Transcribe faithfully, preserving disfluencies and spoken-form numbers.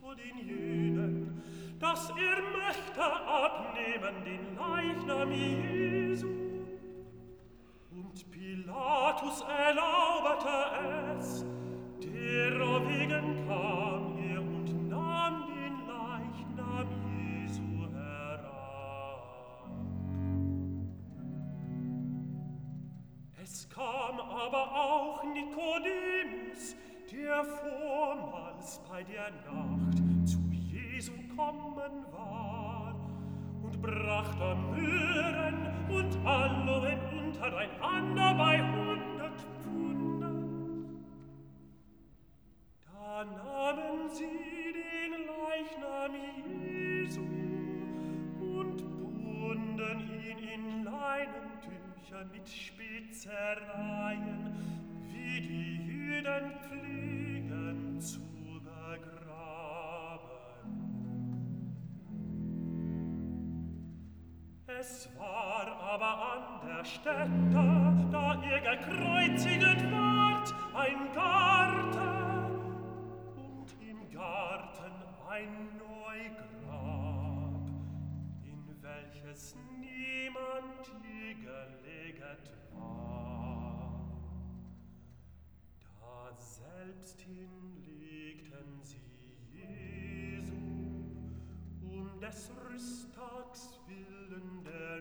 zu den Jüden, dass er möchte abnehmen den Leichnam Jesu. Und Pilatus erlaubete es, derowegen kam er und nahm den Leichnam Jesu herab. Es kam aber auch Nikodemus, der vormals bei der Nacht zu Jesu kommen war, und brachte Myrrhen und Aloen untereinander bei hundert Pfunden. Da nahmen sie den Leichnam Jesu und bunden ihn in Leinentücher mit Spezereien, wie die Jüden pflegen zu begraben. Es war aber an der Stätte, da er gekreuziget ward, ein Garten, und im Garten ein Neugrab, in welches niemand je geleget war. Da selbsthin legten sie Jesu, um des Rüsttags willen der